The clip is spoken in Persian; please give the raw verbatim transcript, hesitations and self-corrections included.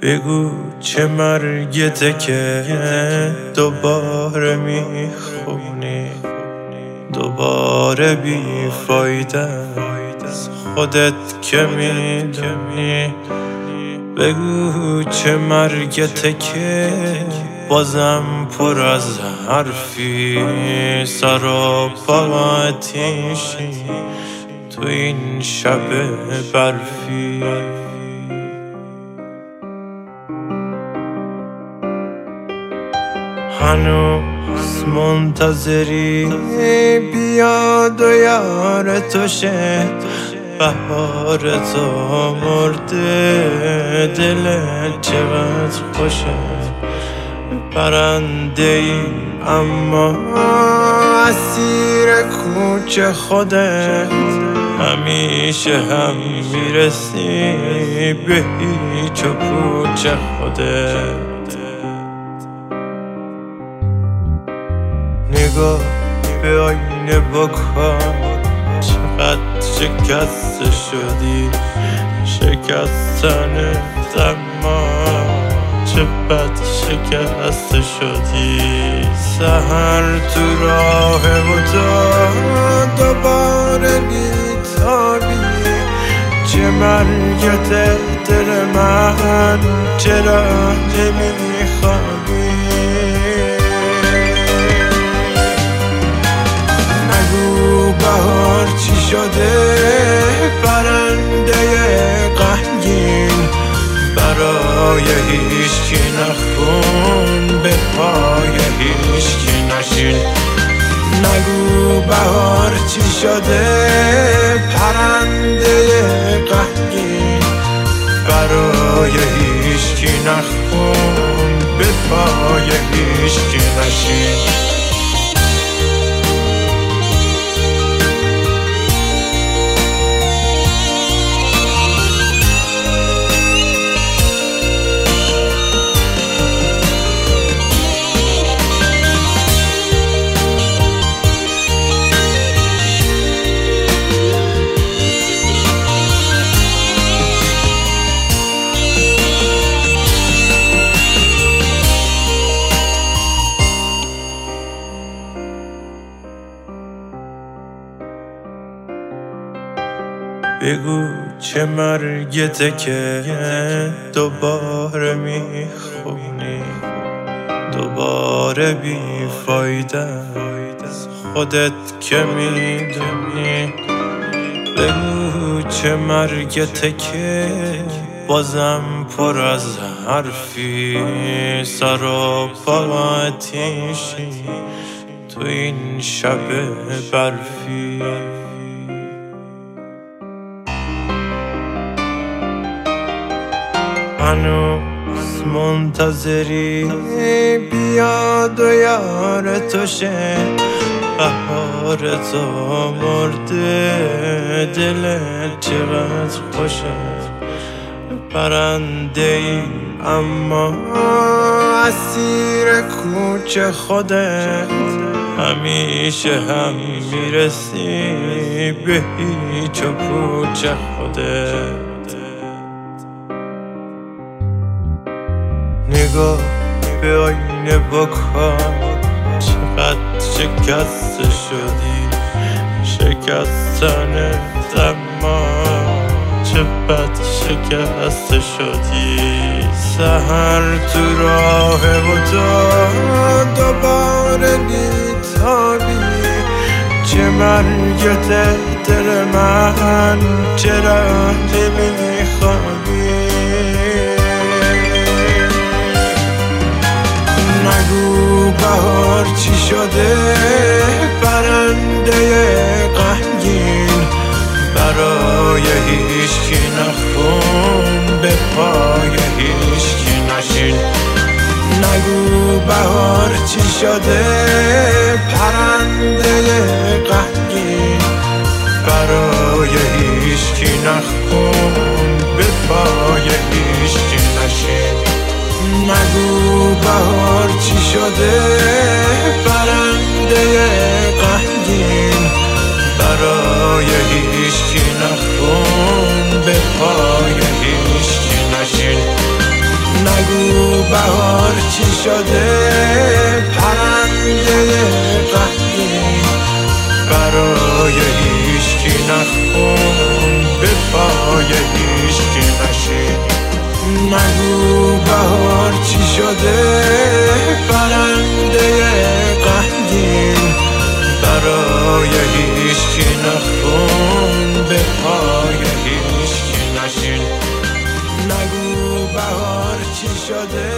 بگو چه مرگته که دوباره میخونی، دوباره بی فایده از خودت که میدونی. بگو چه مرگته که بازم پر از حرفی، سر و پا آتیشی تو این شب برفی. هنوز منتظری بیاد و یار تو شه، بهار تو مرده دلت چقدر خوشه. پرنده ای اما اسیر کوچه خودت، همیشه هم میرسی به هیچ و کوچه خودت. نگاه به آینه بکن، چقدر شکسته شدی، شکستنت اما چه بد شکسته شدی. سحر تو راه و تو دوباره بیتابی، چه مرگته دل من، چرا نمیخوابی؟ بهار چی شده پرنده غمگین، برای هیچکی نخون به پای هیچکی نشین. نگو بهار چی شده پرنده غمگین، برای هیچکی نخون به پای هیچکی نشین. بگو چه مرگته که دوباره میخونی، دوباره بی فایده از خودت که میدونی. بگو چه مرگته که بازم پر از حرفی، سر و پا آتیشی تو این شب برفی. هنوز منتظری بیاد و یار تو شه، بهار تو مرده دلت چقدر خوشه. پرنده ای اما اسیر کوچه خودت، همیشه هم میرسی به هیچ و کوچه خودت. نگاه به آینه بکن، چقدر شکسته شدی، شکستنت اما چه بد شکسته شدی. سحر تو راه و تو دوباره بیتابی، چه مرگته دل من، چرا نمیخوابی؟ نگو بهار چی شده پرنده غمگین، برای هیچکی نخون به پای هیچکی نشین. نگو بهار چی شده پرنده غمگین، برای هیچکی نخون به پای هیچکی نشین. نگو بهار چی شده پرنده غمگین، برای هیچکی نخون به پای هیچکی نشین. نگو بهار چی شده، پرنده غمگین برای هیچکی نخون، به پای هیچکی نشین. نگو بهار چی شده، پرنده غمگین برای هیچکی نخون، به پای هیچکی نشین. نگو بهار چی شده،